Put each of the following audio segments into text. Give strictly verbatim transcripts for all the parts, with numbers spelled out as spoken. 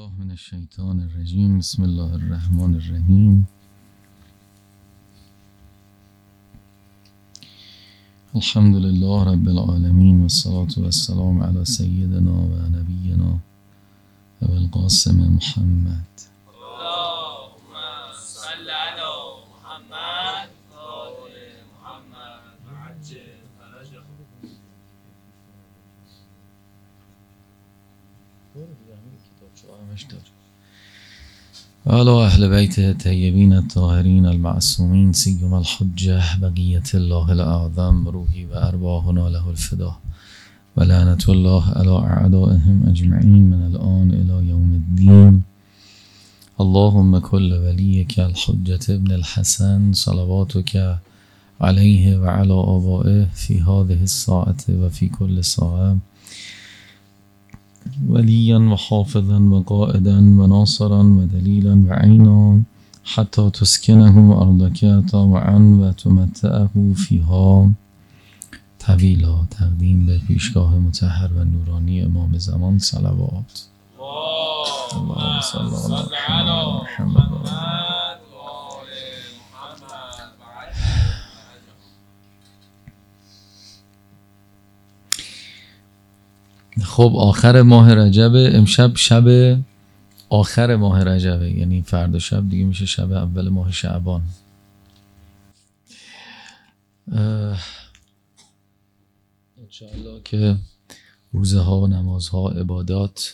بالله من الشیطان الرجیم. بسم الله الرحمن الرحیم. الحمد لله رب العالمین و الصلاة والسلام علی سیدنا و نبینا ابو القاسم محمد. اللهم صل علی محمد و آل محمد وعجل فرجهم. وعلى أهل بيته الطيبين الطاهرين المعصومين سيما الحجة بقية الله الأعظم روحي وأرواحنا له الفداء ولعنة الله على أعدائهم أجمعين من الآن إلى يوم الدين. اللهم كل وليك الحجة ابن الحسن صلواتك عليه وعلى آبائه في هذه الساعة وفي كل ساعة وليا وحافظا وقائدا وناصرا ودليلا وعينا حتى تسكنه أرضك طوعا وتمتعه فيها طويلا. تقدیم به پیشگاه مطهر و نورانی امام زمان صلوات. اللهم صل علی محمد و آل محمد وعجل فرجهم. خب آخر ماه رجب، امشب شب آخر ماه رجبه، یعنی فردا شب دیگه میشه شب اول ماه شعبان. انشاءالله که روزه ها و نمازها عبادات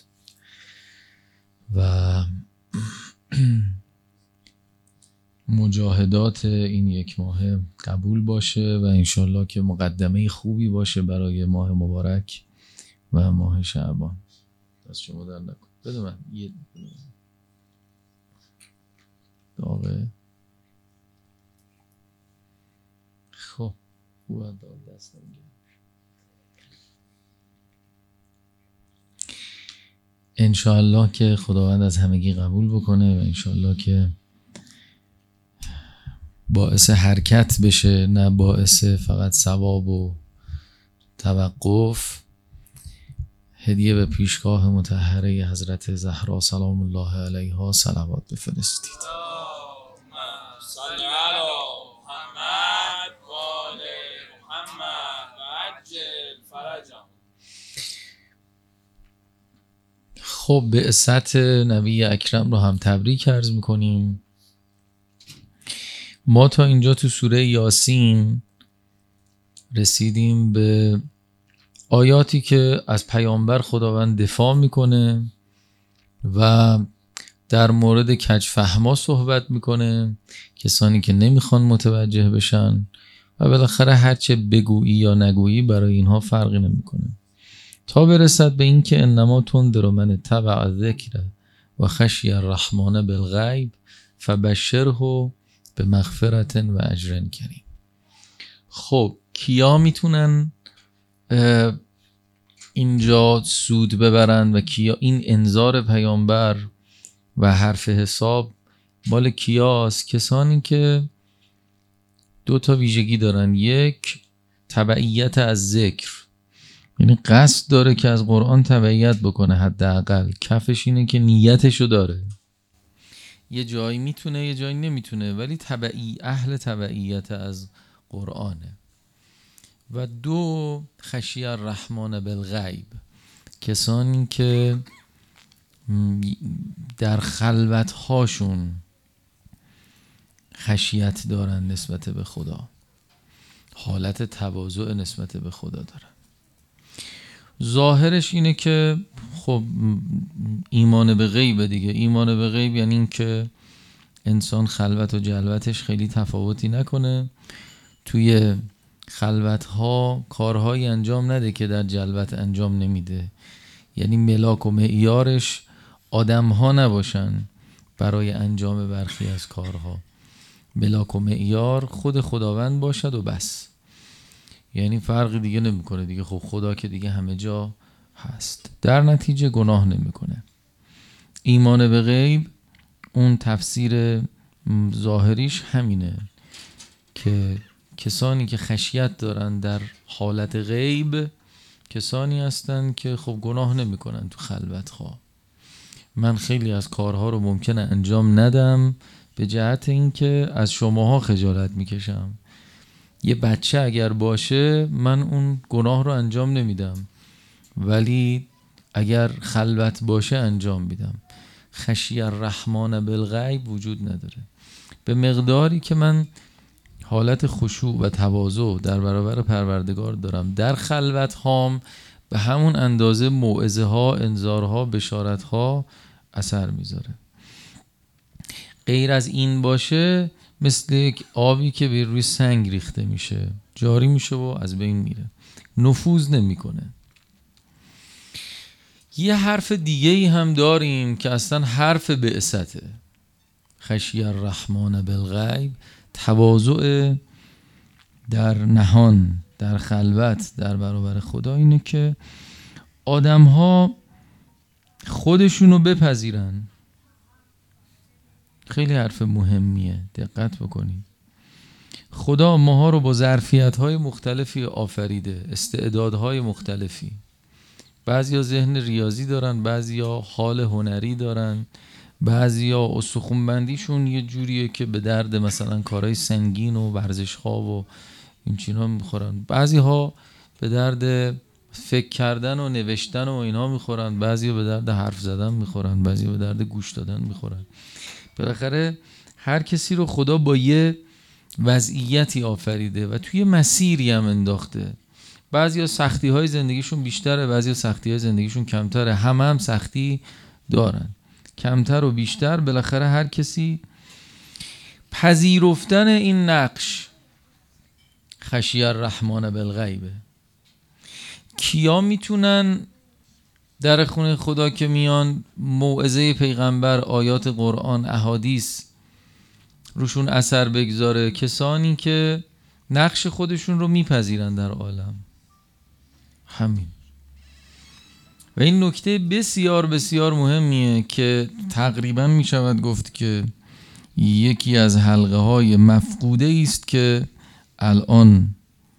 و مجاهدات این یک ماه قبول باشه و انشاءالله که مقدمه خوبی باشه برای ماه مبارک و ماه شعبان. دست شما در نکن. بده من یه داغه. خب خوب داغ دست نمیگه. انشاءالله که خداوند از همگی قبول بکنه و انشاءالله که باعث حرکت بشه، نه باعث فقط ثواب و توقف. هدیه به پیشگاه مطهره حضرت زهرا سلام الله علیها صلوات بفرستید. اللهم صل علی محمد و آل محمد وعجل فرجهم. خب بعثت نبی اکرم رو هم تبریک عرض میکنیم. ما تا اینجا تو سوره یاسین رسیدیم به آیاتی که از پیامبر خداوند دفاع میکنه و در مورد کجفهما صحبت میکنه، کسانی که نمیخوان متوجه بشن و بالاخره هرچه بگویی یا نگویی برای اینها فرقی نمیکنه، تا برسد به این که انما تنذر من اتبع الذکر و خشی الرحمن بالغیب فبشره بمغفرة و اجر کریم. خب کیا میتونن اینجا سود ببرن و کیا؟ این انذار پیامبر و حرف حساب مال کیاست؟ کسانی که دو تا ویژگی دارن. یک، تبعیت از ذکر، یعنی قصد داره که از قرآن تبعیت بکنه، حداقل کفش اینه که نیتشو داره. یه جایی میتونه یه جایی نمیتونه، ولی تبعی، اهل تبعیت از قرآنه. و دو، خشی الرحمن بالغیب، کسانی که در خلوت هاشون خشیت دارن نسبت به خدا، حالت تواضع نسبت به خدا دارن. ظاهرش اینه که خب ایمان به غیب دیگه. ایمان به غیب یعنی این که انسان خلوت و جلوتش خیلی تفاوتی نکنه، توی خلوت ها کارهایی انجام نده که در جلوت انجام نمیده. یعنی ملاک و معیارش آدم ها نباشن برای انجام برخی از کارها. ملاک و معیار خود خداوند باشد و بس. یعنی فرقی دیگه نمیکنه دیگه. خب خدا که دیگه همه جا هست، در نتیجه گناه نمیکنه. ایمان به غیب اون تفسیر ظاهریش همینه که کسانی که خشیت دارن در حالت غیب کسانی هستن که خب گناه نمی کنن تو خلوت خواه من خیلی از کارها رو ممکنه انجام ندم به جهت اینکه از شماها خجالت میکشم. یه بچه اگر باشه من اون گناه رو انجام نمیدم، ولی اگر خلوت باشه انجام میدم. خشی الرحمن بالغیب وجود نداره. به مقداری که من حالت خشوع و تواضع در برابر پروردگار دارم در خلوت هام، به همون اندازه موعظه ها، انذارها، بشارت ها اثر میذاره. غیر از این باشه مثل یک آبی که به روی سنگ ریخته میشه، جاری میشه و از بین میره، نفوذ نمیکنه. یه حرف دیگه ای هم داریم که اصلا حرف بعثته. خشی الرحمن بالغیب، تواضع در نهان، در خلوت در برابر خدا، اینه که آدم ها خودشونو بپذیرن. خیلی حرف مهمیه، دقت بکنید. خدا ماها رو با ظرفیت‌های مختلفی آفریده، استعدادهای مختلفی. بعضیا ذهن ریاضی دارن، بعضیا حال هنری دارن، بعضیا استخوان‌بندیشون یه جوریه که به درد مثلا کارهای سنگین و ورزش‌ها و این چیزا میخورن، بعضی‌ها به درد فکر کردن و نوشتن و اینا میخورن، بعضیا به درد حرف زدن میخورن، بعضیا به درد گوش دادن میخورن. بالاخره هر کسی رو خدا با یه وضعیتی آفریده و توی مسیری هم انداخته. بعضیا سختی های زندگیشون بیشتره، بعضیا سختی های زندگیشون کمتره. همه هم سختی دارن، کمتر و بیشتر. بالاخره هر کسی پذیرفتن این نقش خشیه الرحمن بالغیبه. کیا میتونن در خونه خدا که میان موعظه پیغمبر، آیات قرآن، احادیث روشون اثر بگذاره؟ کسانی که نقش خودشون رو میپذیرن در عالم. همین. و این نکته بسیار بسیار مهمیه که تقریبا میشود گفت که یکی از حلقه های مفقوده است که الان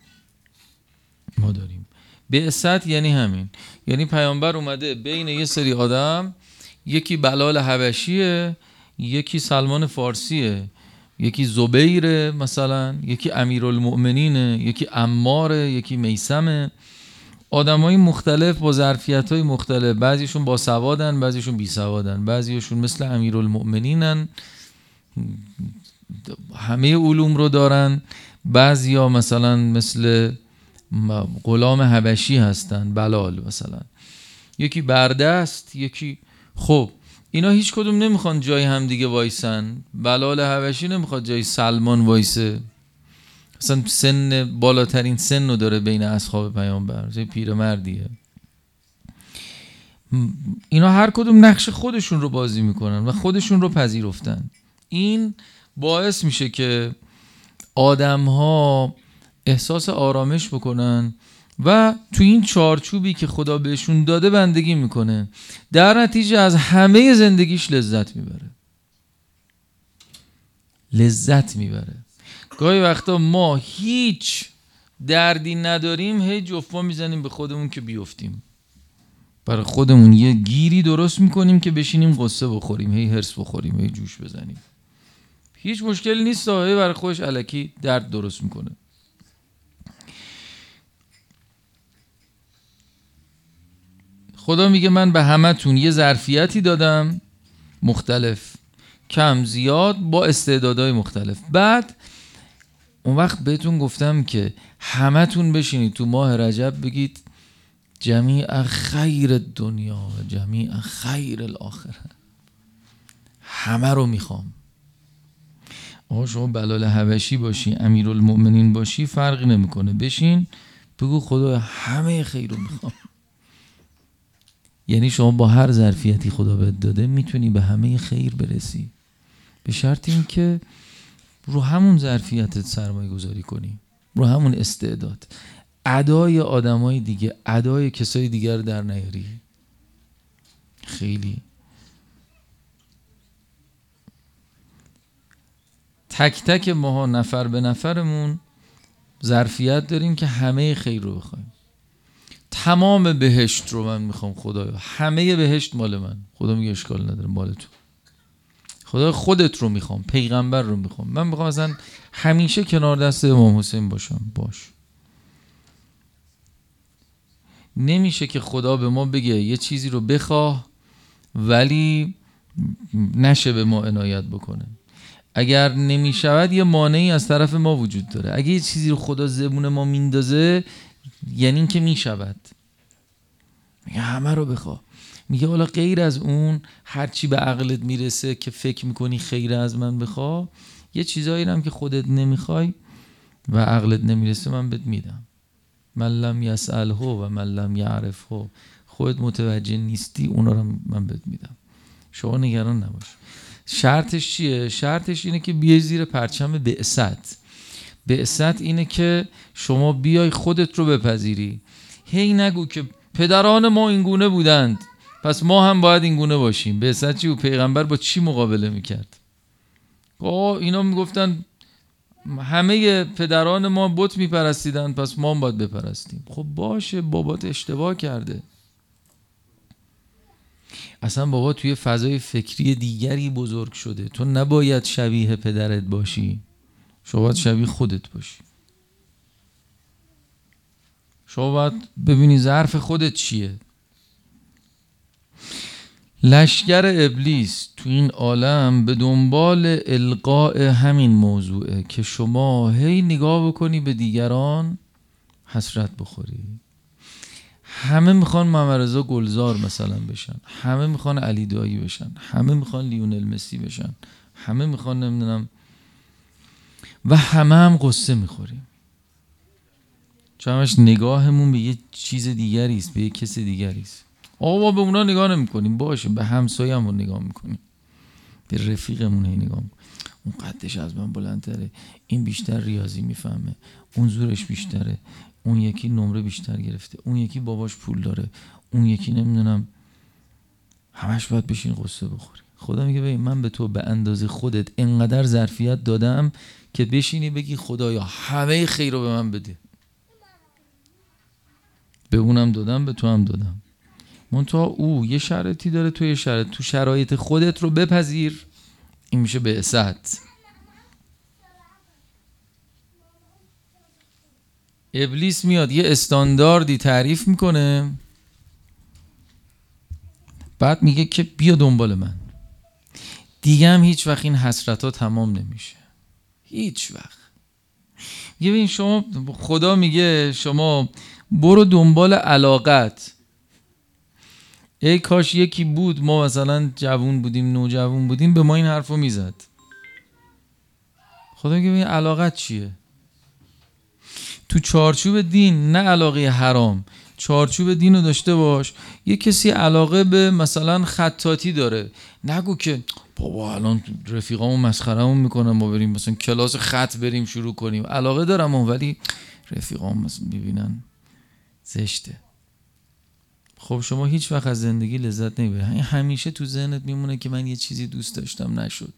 ما داریم. بعثت یعنی همین، یعنی پیامبر اومده بین یه سری آدم، یکی بلال حبشیه، یکی سلمان فارسیه، یکی زبیره مثلا، یکی امیرالمؤمنینه، یکی عماره، یکی میثمه. آدمای مختلف با ظرفیت‌های مختلف، بعضیشون با سوادن، بعضیشون بی سوادن، بعضیشون مثل امیرالمؤمنینن همه علوم رو دارن، بعضیا مثلا مثل غلام حبشی هستن، بلال مثلا، یکی برده است، یکی. خب اینا هیچ کدوم نمیخوان جای هم دیگه وایسن. بلال حبشی نمیخواد جای سلمان وایسه، اصلا سن بالاترین سن رو داره بین اصحاب پیامبر، جای پیرمردیه. اینا هر کدوم نقش خودشون رو بازی میکنن و خودشون رو پذیرفتن. این باعث میشه که آدم ها احساس آرامش بکنن و تو این چارچوبی که خدا بهشون داده بندگی میکنه. در نتیجه از همه زندگیش لذت میبره، لذت میبره. گاهی وقتا ما هیچ دردی نداریم، هی جفا میزنیم به خودمون که بیفتیم، برای خودمون یه گیری درست میکنیم که بشینیم قصه بخوریم، هی هرس بخوریم، هی جوش بزنیم. هیچ مشکلی نیست، هی برای خودش الکی درد درست میکنه. خدا میگه من به همتون یه ظرفیتی دادم مختلف، کم زیاد، با استعدادهای مختلف. بعد اون وقت بهتون گفتم که همتون بشینید تو ماه رجب بگید جمیع خیر دنیا و جمیع خیر الاخره. همه رو میخوام. آقا شما بلال حبشی باشی، امیرالمؤمنین باشی، فرقی نمیکنه. بشین بگو خدا همه خیر رو میخوام. یعنی شما با هر ظرفیتی خدا بهت داده میتونی به همه خیر برسی، به شرط این که رو همون ظرفیتت سرمایه گذاری کنی، رو همون استعداد. ادای آدمای دیگه، ادای کسای دیگر در نیاری. خیلی تک تک ماها نفر به نفرمون ظرفیت داریم که همه خیر رو بخوایم. تمام بهشت رو من میخوام خدایا، همه بهشت مال من. خدا میگه اشکال نداره، مال تو. خدا خودت رو میخوام، پیغمبر رو میخوام، من میخوام اصلا همیشه کنار دست امام حسین باشم. باش. نمیشه که خدا به ما بگه یه چیزی رو بخواه ولی نشه به ما عنایت بکنه. اگر نمیشود یه مانعی از طرف ما وجود داره. اگه یه چیزی رو خدا زبون ما میندازه یعنی این که میشود. میگه همه رو بخواه. میگه حالا غیر از اون هرچی به عقلت میرسه که فکر میکنی خیر از من بخواه، یه چیزایی هم که خودت نمیخوای و عقلت نمیرسه من بهت میدم. من لم یسأله و من لم یعرفه، خودت متوجه نیستی اونا رو من بهت میدم. شما نگران نباش. شرطش چیه؟ شرطش اینه که بیای زیر پرچم بعثت. بعثت اینه که شما بیای خودت رو بپذیری. هی نگو که پدران ما اینگونه بودند پس ما هم باید اینگونه باشیم. بعثت چی؟ و پیغمبر با چی مقابله میکرد؟ آه اینا میگفتن همه پدران ما بت میپرستیدن پس ما هم باید بپرستیم. خب باشه، بابات اشتباه کرده. اصلا بابا توی فضای فکری دیگری بزرگ شده. تو نباید شبیه پدرت باشی، شما باید شبیه خودت باشی. شما باید ببینی ظرف خودت چیه. لشکر ابلیس تو این عالم به دنبال القاء همین موضوعه که شما هی نگاه بکنی به دیگران حسرت بخوری. همه میخوان محمد رضا گلزار مثلا بشن، همه میخوان علی دایی بشن، همه میخوان لیونل مسی بشن، همه میخوان نمیدونم، و همه هم قصه میخوریم. چونش نگاهمون به یه چیز دیگری است، به یه کس دیگری است. آقا ما به اونا نگاه نمی‌کنیم، باشه به همسایه‌مون نگاه می‌کنیم، به رفیقمون نگاه می‌کنیم. اون قدش از من بلندتره، این بیشتر ریاضی میفهمه، اون زورش بیشتره، اون یکی نمره بیشتر گرفته، اون یکی باباش پول داره، اون یکی نمیدونم. همش باید بشین قصه بخوری. خدا میگه ببین من به تو به اندازه خودت انقدر ظرفیت دادم که بشینی بگی خدایا همه خیر رو به من بده. به اونم دادم، به تو هم دادم. منتها او یه شرایطی داره، تو یه شرایط، تو شرایط خودت رو بپذیر. این میشه بعثت. ابلیس میاد یه استانداردی تعریف میکنه، بعد میگه که بیا دنبال من. دیگه هم هیچ وقت این حسرت ها تمام نمیشه، هیچ وقت. یه ببین شما، خدا میگه شما برو دنبال علاقت. ای کاش یکی بود، ما مثلا جوون بودیم، نوجوون بودیم، به ما این حرفو میزد. خدا میگه ببین علاقت چیه؟ تو چارچوب دین، نه علاقه حرام، چارچوب دین رو داشته باش. یه کسی علاقه به مثلا خطاطی داره، نگو که بابا الان رفیقامون مسخرمون میکنن ما بریم مثلا کلاس خط بریم شروع کنیم. علاقه دارم اون، ولی رفیقام مثلا میبینن زشته. خب شما هیچ وقت از زندگی لذت نمیبری. همیشه تو ذهنت میمونه که من یه چیزی دوست داشتم نشد.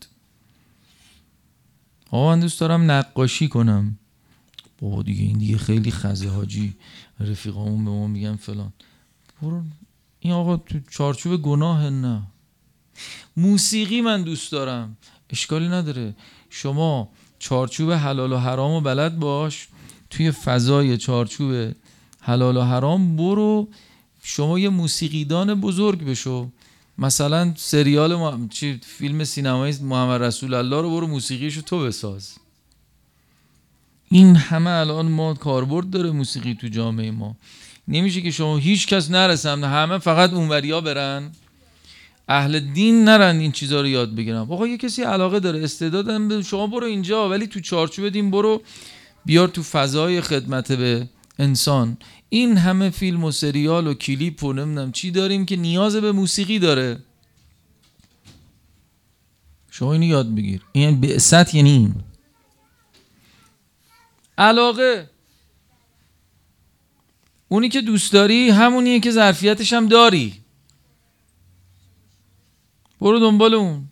آقا من دوست دارم نقاشی کنم. بابا دیگه این دیگه خیلی خزه حاجی، رفیقامون به ما میگن فلان. برو این آقا تو چارچوب گناه. نه. موسیقی من دوست دارم، اشکالی نداره. شما چارچوب حلال و حرامو بلد باش، توی فضای چارچوب حلال و حرام برو. شما یه موسیقیدان بزرگ بشو. مثلا سریال ما... چی فیلم سینمایی محمد رسول الله رو برو موسیقیشو تو بساز. این همه الان ما کاربرد داره موسیقی تو جامعه ما. نمیشه که شما هیچ کس نرسن، همه فقط اونوریا برن، اهل دین نرن این چیزا رو یاد بگیرن. آقا یه کسی علاقه داره، استعدادم، شما برو اینجا، ولی تو چارچوب دین برو، بیار تو فضای خدمت به انسان. این همه فیلم و سریال و کلیپ و نمیدونم چی داریم که نیاز به موسیقی داره. شما اینو یاد بگیر. این بعثت یعنی این علاقه. اونی که دوست داری همونیه که ظرفیتش هم داری. برو دنبال اون.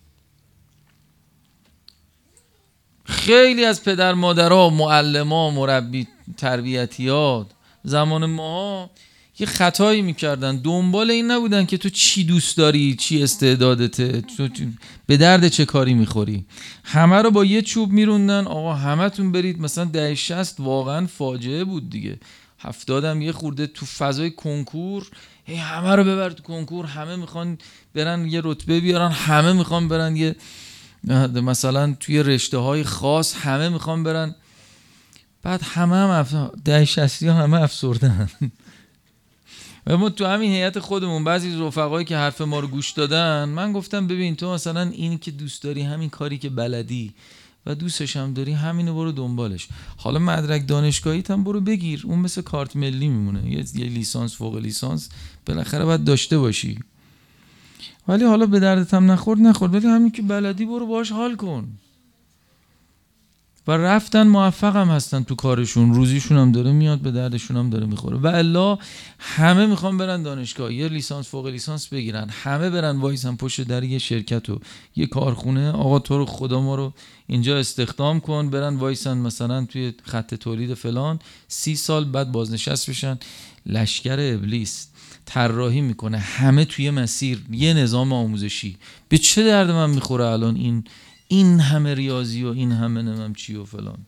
خیلی از پدر مادرها، معلم‌ها، مربی تربیتیات زمان ما یه خطایی میکردن، دنبال این نبودن که تو چی دوست داری، چی استعدادته، تو به درد چه کاری میخوری. همه رو با یه چوب میروندن، آقا همه تون برید. مثلا ده شصت واقعا فاجعه بود دیگه، هفتادم یه خورده تو فضای کنکور، هی همه رو ببر تو کنکور، همه میخوان برن یه رتبه بیارن، همه میخوان برن یه مثلا توی رشته های خاص، همه میخوان برن. بعد همه هم اف... ده شصتی همه افسردن. و ما تو همین هیئت خودمون بعضی رفقایی که حرف ما رو گوش دادن، من گفتم ببین تو مثلا اینی که دوست داری، همین کاری که بلدی و دوستش هم داری، همینو برو دنبالش. حالا مدرک دانشگاهیت هم برو بگیر، اون مثل کارت ملی میمونه، یه, یه لیسانس فوق لیسانس بالاخره باید داشته باشی. ولی حالا به دردت هم نخورد نخورد، ولی همین که بلدی برو باهاش حال کن. و رفتن موفق هم هستن تو کارشون، روزیشون هم داره میاد، به دردشون هم داره میخوره. و الا همه میخوان برن دانشگاه، یه لیسانس فوق لیسانس بگیرن، همه برن وایسن پشت در یه شرکت و یه کارخونه، آقا تو رو خدا ما رو اینجا استخدام کن، برن وایسن مثلا توی خط تولید فلان، سی سال بعد بازنشست بشن. لشکر ابلیس طراحی میکنه همه توی مسیر یه نظام آموزشی. به چه درد من میخوره الان این این همه ریاضی و این همه نمیم چی و فلان؟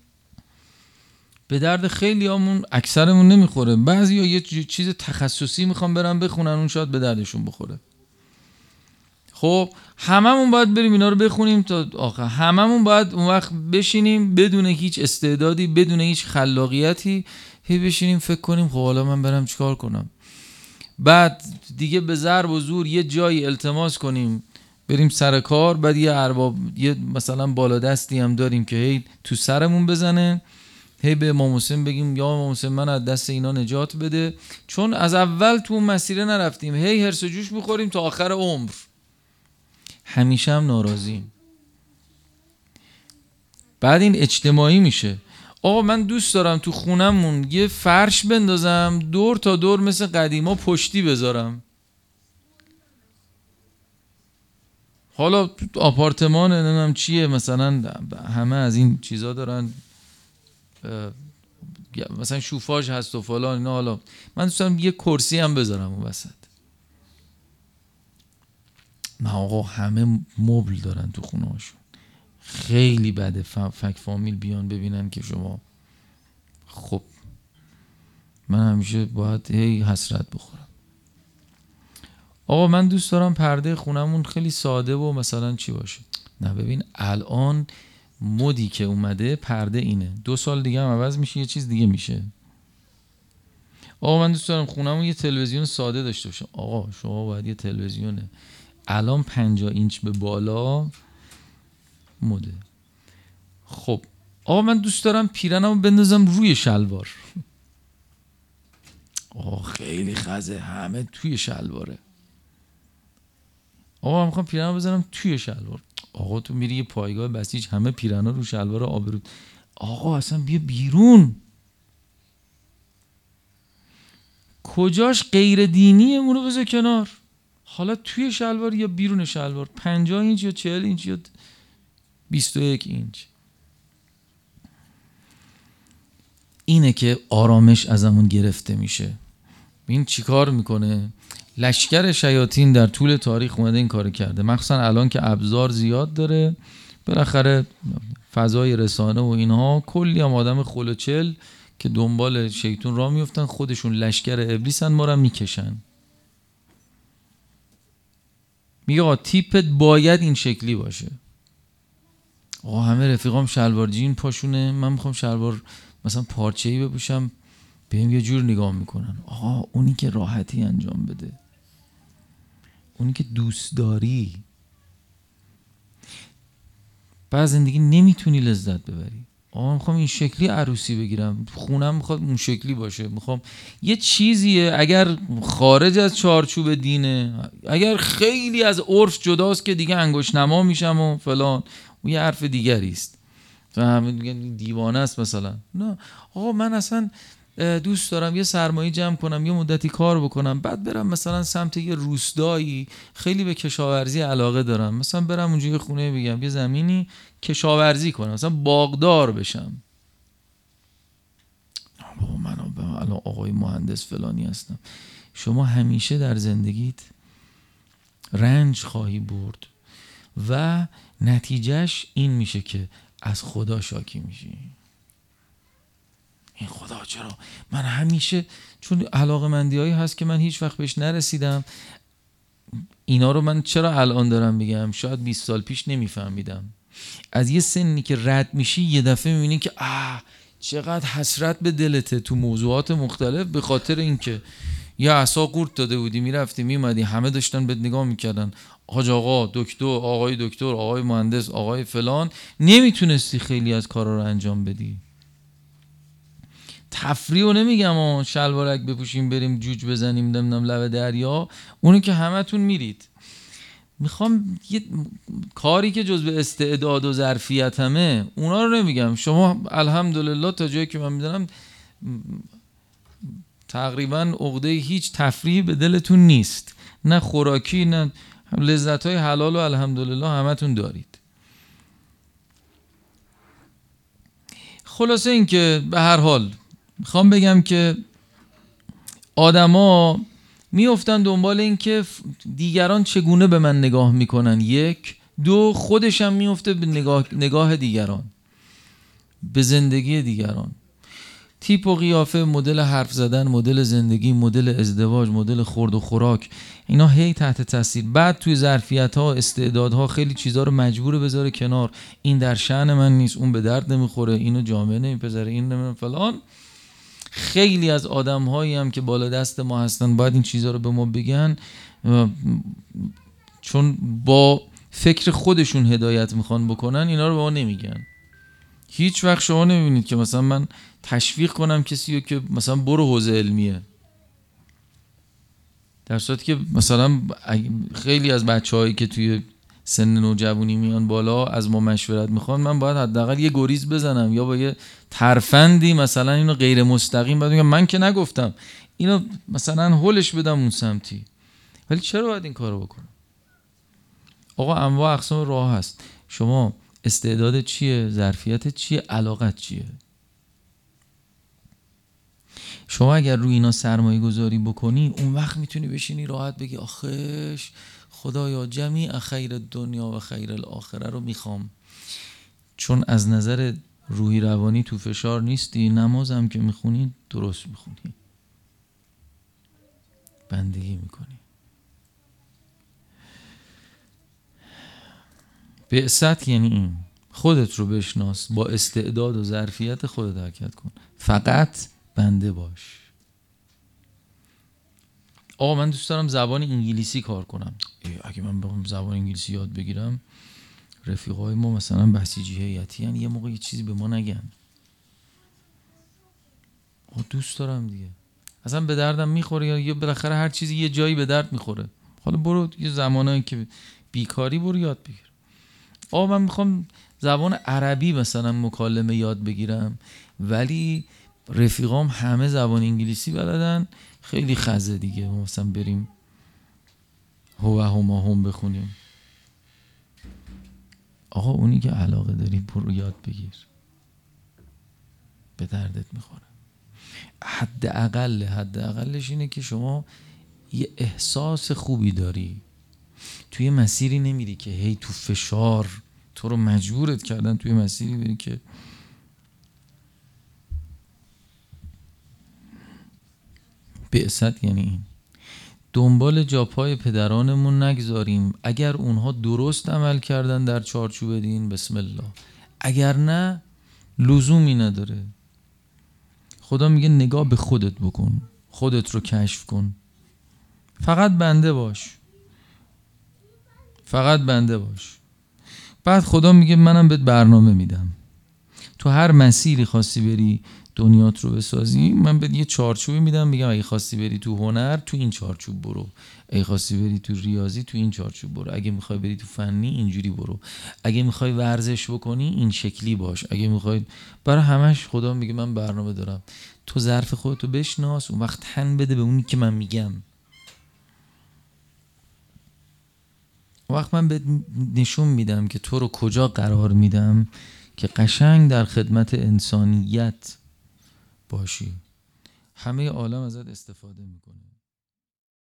به درد خیلی همون اکثرمون نمیخوره. بعضی ها یه چیز تخصصی میخوان برن بخونن، اون شاید به دردشون بخوره. خب هممون باید بریم اینا رو بخونیم تا آخر، هممون باید اون وقت بشینیم بدون هیچ استعدادی، بدون هیچ خلاقیتی، هی بشینیم فکر کنیم خب حالا من برم چیکار کنم. بعد دیگه به ضرب و زور یه جایی التماس کنیم بریم سر کار، بعد یه ارباب یه مثلا بالادستی هم داریم که هی تو سرمون بزنه، هی به امام حسین بگیم یا امام حسین من از دست اینا نجات بده، چون از اول تو اون مسیر نرفتیم، هی هرس و جوش میخوریم تا آخر عمر، همیشه هم ناراضیم. بعد این اجتماعی میشه. آقا من دوست دارم تو خونمون یه فرش بندازم، دور تا دور مثل قدیما پشتی بذارم. حالا آپارتمان نمیدونم چیه، مثلا همه از این چیزا دارن، مثلا شوفاژ هست و فلان اینا. حالا من دوست دارم یه کرسی هم بذارم اون وسط. نه آقا همه مبل دارن تو خونه هاشون. خیلی بده فک فامیل بیان ببینن که شما، خب من همیشه باید هی حسرت بخورم. آقا من دوست دارم پرده خونمون خیلی ساده و مثلا چی باشه. نه ببین الان مدی که اومده پرده اینه، دو سال دیگه هم عوض میشه، یه چیز دیگه میشه. آقا من دوست دارم خونمون یه تلویزیون ساده داشته باشه. آقا شما باید یه تلویزیونه الان پنجاه اینچ به بالا مده. خب آقا من دوست دارم پیرنمو بندازم روی شلوار. آقا خیلی خزه، همه توی شلواره. آقا من میخوام پیرنمو بذارم توی شلوار. آقا تو میری یه پایگاه بسیج، همه پیرنا رو شلوار آبرود. آقا اصلا بیا بیرون. کجاش غیر دینیه اونو بذار کنار. حالا توی شلوار یا بیرون شلوار، پنجاه اینچ یا چهل اینچ یا بیست و یک اینچ. اینه که آرامش ازمون گرفته میشه. این چیکار میکنه؟ لشکر شیاطین در طول تاریخ اومده این کارو کرده، مخصوصا الان که ابزار زیاد داره، بالاخره فضای رسانه و اینها، کلی هم آدم خلوچل که دنبال شیطون راه میفتن، خودشون لشکر ابلیسن، ما رو میکشن. میگه آقا تیپت باید این شکلی باشه. آقا همه رفیقام شلوار جین پاشونه، من میخوام شلوار مثلا پارچه‌ای بپوشم، بهم یه جور نگاه میکنن. آقا اونی که راحتی انجام بده، اونی که دوست داری. بعد زندگی نمیتونی لذت ببری. آقا میخوام این شکلی عروسی بگیرم، خونم میخواد اون شکلی باشه، میخوام یه چیزیه اگر خارج از چارچوب دینه، اگر خیلی از عرف جداست که دیگه انگشت نما میشم و فلان، اون یه حرف دیگری است. تو همه میگن دیوانه است مثلا. نه آقا من اصلا دوست دارم یه سرمایه جمع کنم، یه مدتی کار بکنم، بعد برم مثلا سمت یه روستایی، خیلی به کشاورزی علاقه دارم، مثلا برم اونجا یه خونه بگم، یه زمینی کشاورزی کنم، مثلا باغدار بشم. بابا من الان آقای مهندس فلانی هستم. شما همیشه در زندگیت رنج خواهی برد و نتیجهش این میشه که از خدا شاکی میشی. این خدا چرا من همیشه، چون علاقه‌مندی هایی هست که من هیچ وقت بهش نرسیدم، اینا رو من چرا الان دارم میگم؟ شاید بیست سال پیش نمیفهمیدم. از یه سنی که رد میشی یه دفعه میبینی که آه چقدر حسرت به دلته تو موضوعات مختلف، به خاطر اینکه یه عصا قورت داده بودی، میرفتی میمدی، همه داشتن بهت نگاه میکردن، حاج آقا دکتر، آقای دکتر، آقای مهندس، آقای فلان، نمیتونستی خیلی از کارا رو انجام بدی. تفریح رو نمیگم آن شلوارک بپوشیم بریم جوج بزنیم نمیدونم لب دریا، اونو که همتون میرید. میخوام یه کاری که جزء استعداد و ظرفیت همه، اونا رو نمیگم. شما الحمدلله تا جایی که من میدونم تقریبا عقده هیچ تفریح به دلتون نیست، نه خوراکی نه لذت های حلال و الحمدلله همتون دارید. خلاصه این که به هر حال میخوام بگم که آدما میافتن دنبال این که دیگران چگونه به من نگاه میکنن، یک دو خودشم میفته به نگاه, نگاه دیگران، به زندگی دیگران، تیپ و قیافه، مدل حرف زدن، مدل زندگی، مدل ازدواج، مدل خورد و خوراک، اینا هی تحت تاثیر. بعد توی ظرفیت ها، استعدادها، خیلی چیزا رو مجبوره بذاره کنار. این در شأن من نیست، اون به درد نمیخوره، اینو جامعه نمیپذیره، این نمیدونم فلان. خیلی از آدم هایی هم که بالا دست ما هستن باید این چیزا رو به ما بگن، چون با فکر خودشون هدایت میخوان بکنن، اینا رو به ما نمیگن. هیچ وقت شما نمیبینید که مثلا من تشویق کنم کسی رو که مثلا برو حوزه علمیه، در صورتی که مثلا خیلی از بچه‌هایی که توی سن نوجوانی میان بالا از ما مشورت میخوان، من باید حداقل یه گریز بزنم یا با یه ترفندی مثلا اینو غیر مستقیم بعد میگم من که نگفتم، اینو مثلا هولش بدم اون سمتی. ولی چرا باید این کارو بکنم؟ آقا انواع اقسام راه هست. شما استعدادت چیه؟ ظرفیتت چیه؟ علاقت چیه؟ شما اگر روی اینا سرمایه گذاری بکنی، اون وقت میتونی بشینی راحت بگی آخش خدایا جمیع خیر دنیا و خیر الاخره رو میخوام. چون از نظر روحی روانی تو فشار نیستی، نمازم که میخونی درست میخونی، بندگی میکنی. بعثت یعنی این، خودت رو بشناس، با استعداد و ظرفیت خودت حرکت کن، فقط بنده باش. آقا من دوست دارم زبان انگلیسی کار کنم. اگه من بخوام زبان انگلیسی یاد بگیرم، رفیقای ما مثلا بسیجی هیئتی ان، یه موقع یه چیزی به ما نگن. آقا دوست دارم دیگه، اصلا به دردم میخوره، یا بالاخره هر چیزی یه جایی به درد میخوره. حالا برو یه زمانایی که بیکاری برو یاد بگیر. آقا من میخوام زبان عربی مثلا مکالمه یاد بگیرم، ولی رفیقام همه زبان انگلیسی بلدن، خیلی خزه دیگه مثلا بریم هو هما هم بخونیم. آقا اونی که علاقه داری برو یاد بگیر، به دردت میخوره. حد اقل حد اقلش اینه که شما یه احساس خوبی داری، توی مسیری نمیری که هی تو فشار تو رو مجبورت کردن توی مسیری بری که بعثت یعنی این. دنبال جاپای پدرانمون نگذاریم، اگر اونها درست عمل کردن در چارچوب دین بسم الله، اگر نه لزومی نداره. خدا میگه نگاه به خودت بکن، خودت رو کشف کن، فقط بنده باش، فقط بنده باش. بعد خدا میگه منم بهت برنامه میدم، تو هر مسیری خواستی بری دنیات رو بسازی، من بهت یه چارچوبی میدم، میگم اگه خواستی بری تو هنر تو این چارچوب برو، اگه خواستی بری تو ریاضی تو این چارچوب برو، اگه میخوای بری تو فنی اینجوری برو، اگه میخوای ورزش بکنی این شکلی باش، اگه میخوای برای همش خدا میگه من برنامه دارم. تو ظرف خودتو بشناس، اون وقت تن بده به اونی که من میگم. وقت من بهت نشون میدم که تو رو کجا قرار میدم که قشنگ در خدمت انسانیت باشی. همه عالم ازت استفاده میکنه.